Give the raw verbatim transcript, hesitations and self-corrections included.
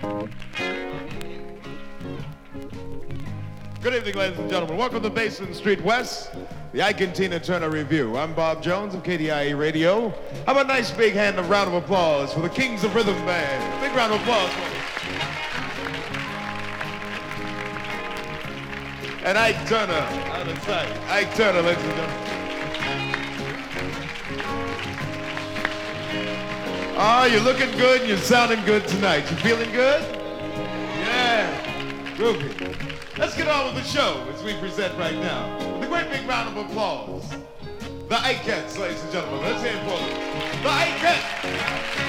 Good evening, ladies and gentlemen. Welcome to Basin Street West, the Ike and Tina Turner Review. I'm Bob Jones of K D I A Radio. How about a nice big hand of round of applause for the Kings of Rhythm Band? Big round of applause for them. And Ike Turner, out of sight. Ike Turner, ladies and gentlemen. Oh, you're looking good and you're sounding good tonight. You feeling good? Yeah. Groovy. Let's get on with the show as we present right now. With a great big round of applause. The Ikettes, ladies and gentlemen. Let's hear it for them. The Ikettes.